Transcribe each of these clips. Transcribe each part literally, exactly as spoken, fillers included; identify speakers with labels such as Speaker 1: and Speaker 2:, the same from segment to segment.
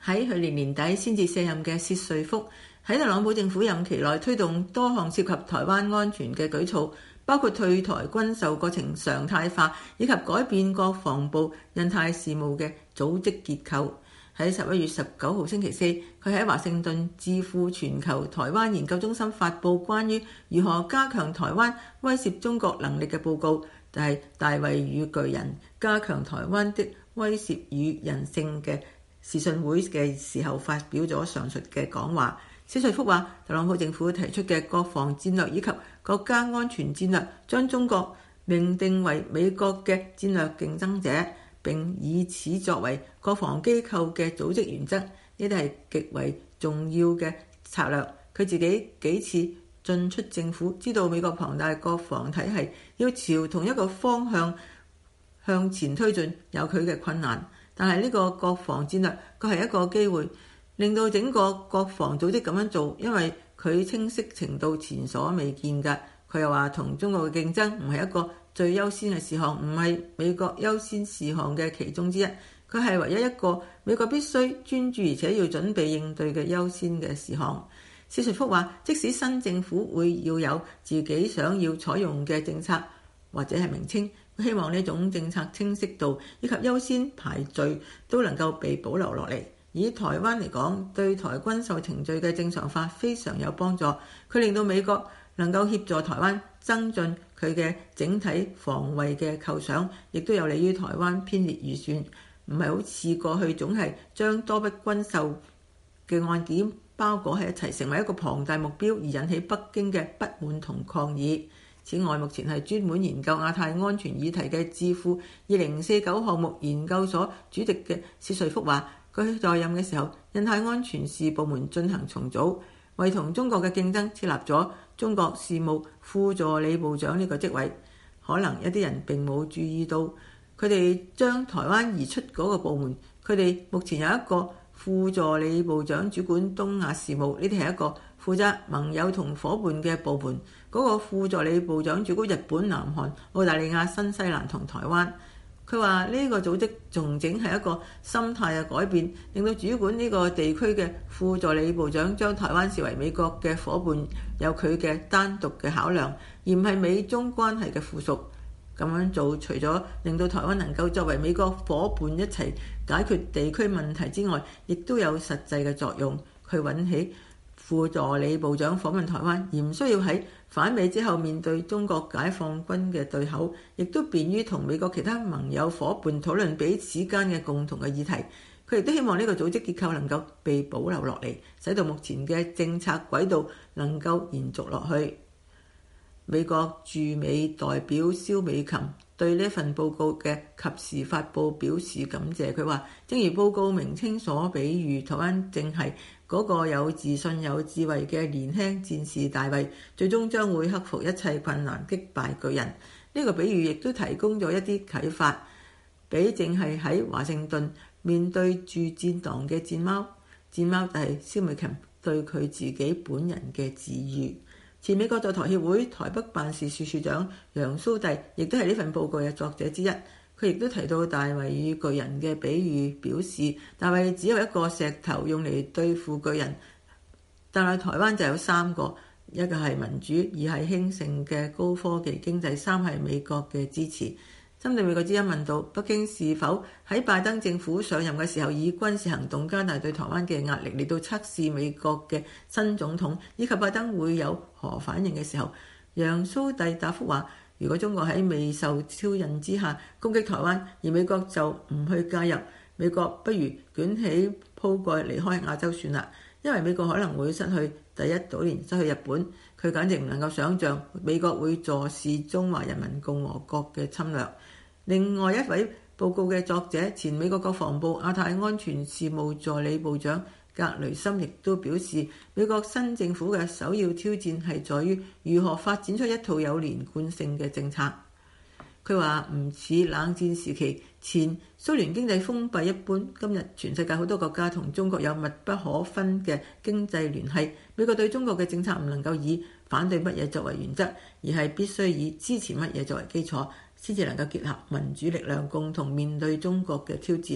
Speaker 1: 喺去年年底先至卸任嘅薛瑞福喺特朗普政府任期內推動多項涉及台灣安全嘅舉措，包括退台軍售過程常態化，以及改變國防部印太事務嘅組織結構。喺十一月十九號星期四，佢喺華盛頓智庫全球台灣研究中心發布關於如何加強台灣威懾中國能力嘅報告，就係大衛與巨人加強台灣的威懾與韌性嘅視訊會嘅時候發表咗上述嘅講話。薛瑞福話，特朗普政府提出嘅國防戰略以及國家安全戰略，將中國命定為美國嘅戰略競爭者，並以此作為國防機構嘅組織原則，呢啲係極為重要嘅策略。佢自己幾次進出政府，知道美國龐大國防體系要朝同一個方向向前推進有佢嘅困難，但係呢個國防戰略佢係一個機會，令到整個國防組織咁樣做，因為佢清晰程度前所未見嘅。佢又話同中國嘅競爭唔係一個最優先嘅事項，唔係美國優先事項嘅其中之一，佢係唯一一個美國必須專注而且要準備應對嘅優先嘅事項。薛瑞福話，即使新政府會要有自己想要採用嘅政策或者係名稱，佢希望呢種政策清晰度以及優先排序都能夠被保留落嚟。以台灣嚟講，對台軍售程序嘅正常化非常有幫助，佢令到美國能夠協助台灣增進佢嘅整體防衛嘅構想，亦都有利於台灣編列預算，唔係好似過去總係將多筆軍售嘅案件包裹喺一齊，成為一個龐大目標而引起北京嘅不滿同抗議。此外，目前係專門研究亞太安全議題嘅智庫二零四九項目研究所主席嘅薛瑞福話，佢在任嘅時候，印太安全事部門進行重組，為同中國嘅競爭設立咗中國事務副助理部長呢個職位。可能一啲人並冇注意到，佢哋將台灣移出嗰個部門，佢哋目前有一個副助理部長主管東亞事務，呢啲係一個負責盟友同伙伴嘅部門。嗰、那個副助理部長主管日本、南韓、澳大利亞、新西蘭同台灣。佢話呢個組織重整係一個心態嘅改變，令到主管呢個地區嘅副助理部長將台灣視為美國嘅伙伴，有佢嘅單獨嘅考量，而唔係美中關係嘅附屬。咁樣做除咗令到台灣能夠作為美國伙伴一齊解決地區問題之外，亦都有實際嘅作用。佢揾起副助理部長訪問台灣，而唔需要喺反美之後面對中國解放軍嘅對口，亦都便於同美國其他盟友伙伴討論彼此間嘅共同嘅議題。佢亦都希望呢個組織結構能夠被保留落嚟，使到目前嘅政策軌道能夠延續落去。美國駐美代表蕭美琴對呢份報告嘅及時發布表示感謝。佢話，正如報告名稱所比喻，台灣正係嗰個有自信有智慧嘅年輕戰士大衛，最終將會克服一切困難，擊敗巨人。呢、這個比喻亦都提供咗一啲啟發，俾正係喺華盛頓面對住戰狼嘅戰貓。戰貓就係蕭美琴對佢自己本人嘅自喻。前美國在台協會台北辦事處處長楊蘇棣亦都係呢份報告嘅作者之一。佢亦都提到大衛與巨人嘅比喻，表示大衛只有一個石頭用嚟對付巨人，但係台灣就有三個，一個係民主，二係興盛嘅高科技經濟，三係美國嘅支持。針對美國之音問到北京是否喺拜登政府上任嘅時候以軍事行動加大對台灣嘅壓力嚟到測試美國嘅新總統，以及拜登會有何反應嘅時候，楊蘇棣答覆話，如果中國喺未受挑釁之下攻擊台灣，而美國就唔去介入，美國不如捲起鋪蓋離開亞洲算啦，因為美國可能會失去第一島鏈，失去日本，佢簡直唔能夠想像美國會坐視中華人民共和國嘅侵略。另外一位報告嘅作者，前美國國防部亞太安全事務助理部長格雷森亦都表示，美國新政府嘅首要挑戰係在於如何發展出一套有連貫性嘅政策。佢話唔似冷戰時期前蘇聯經濟封閉一般，今日全世界好多國家同中國有密不可分嘅經濟聯繫。美國對中國嘅政策唔能夠以反對乜嘢作為原則，而係必須以支持乜嘢作為基礎，先至能夠結合民主力量共同面對中國嘅挑戰。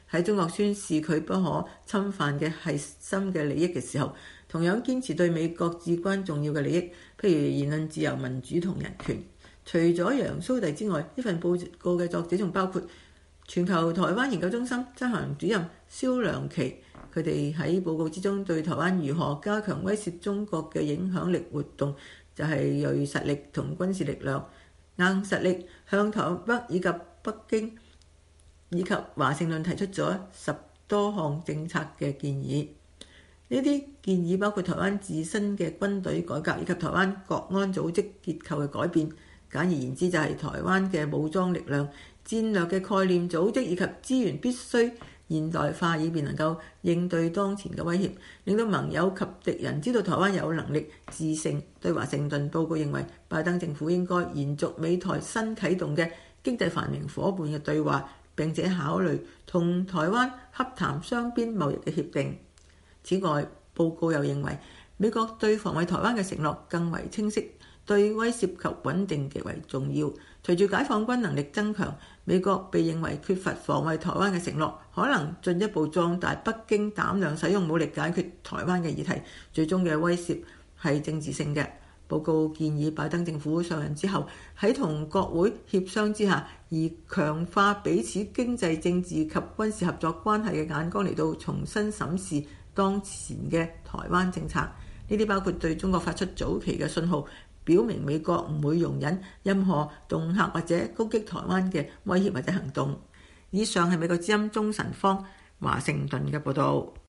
Speaker 1: 喺中國宣示佢不可侵犯嘅核心嘅利益嘅時候，同樣堅持對美國至關重要嘅利益，譬如言論自由、民主同人權。除咗楊蘇棣之外，呢份報告嘅作者仲包括全球台灣研究中心執行主任蕭良琪。佢哋喺報告之中對台灣如何加強威懾中國嘅影響力活動，就係銳實力同軍事力量、硬實力，向台北以及北京以及華盛頓提出咗十多項政策嘅建議。呢啲建議包括台灣自身嘅軍隊改革以及台灣國安組織結構嘅改變。簡而言之，就係台灣嘅武裝力量、戰略嘅概念、組織以及資源必須現代化，以便能夠應對當前嘅威脅，令到盟友及敵人知道台灣有能力自勝。對華盛頓報告認為，拜登政府應該延續美台新啟動嘅經濟繁榮夥伴嘅對話，並且考慮同台灣洽談雙邊貿易嘅協定。此外，報告又認為美國對防衛台灣嘅承諾更為清晰，對威懾及穩定極為重要。隨住解放軍能力增強，美國被認為缺乏防衛台灣嘅承諾，可能進一步壯大北京膽量使用武力解決台灣嘅議題。最終嘅威懾係政治性嘅。報告建議拜登政府上任之後，喺同國會協商之下，以強化彼此經濟、政治及軍事合作關係嘅眼光嚟到重新審視當前嘅台灣政策。呢啲包括對中國發出早期嘅信號，表明美國唔會容忍任何恫嚇或者攻擊台灣嘅威脅或者行動。以上係美國之音中神方華盛頓嘅報導。